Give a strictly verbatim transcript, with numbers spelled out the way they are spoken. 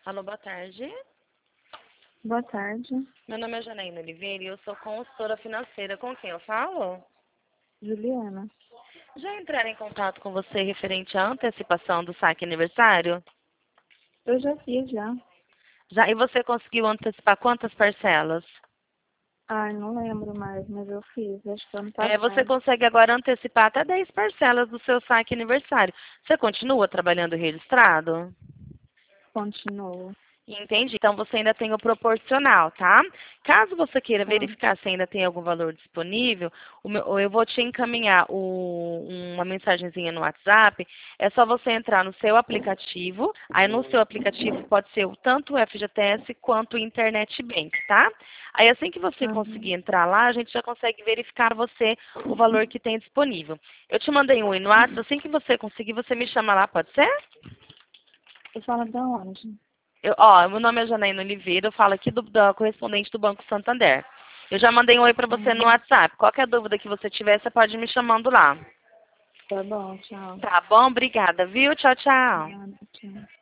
Alô, boa tarde. Boa tarde, Meu nome é Janaína Oliveira e eu sou consultora financeira. Com quem eu falo? Juliana. Já entraram em contato com você referente à antecipação do saque aniversário? Eu já fiz já. Já, e você conseguiu antecipar quantas parcelas? Ai, não lembro mais, mas eu fiz, acho que ano É, você passado. consegue agora antecipar até dez parcelas do seu saque aniversário. Você continua trabalhando registrado? Continuo. Entendi. Então você ainda tem o proporcional, tá? Caso você queira Tá, verificar se ainda tem algum valor disponível, o meu- eu vou te encaminhar o- uma mensagenzinha no WhatsApp. É só você entrar no seu aplicativo. Aí no seu aplicativo pode ser o- tanto o F G T S quanto o Internet Bank, tá? Aí assim que você uhum. conseguir entrar lá, a gente já consegue verificar você o valor que tem disponível. Eu te mandei um oi no WhatsApp. Assim que você conseguir, você me chama lá, pode ser? Você fala de onde? Eu, ó, meu nome é Janaína Oliveira, eu falo aqui do, da correspondente do Banco Santander. Eu já mandei um oi para você no Uhum. WhatsApp. Qualquer dúvida que você tiver, você pode ir me chamando lá. Tá bom, tchau. Tá bom? Obrigada, viu? Tchau, tchau. Nada, tchau.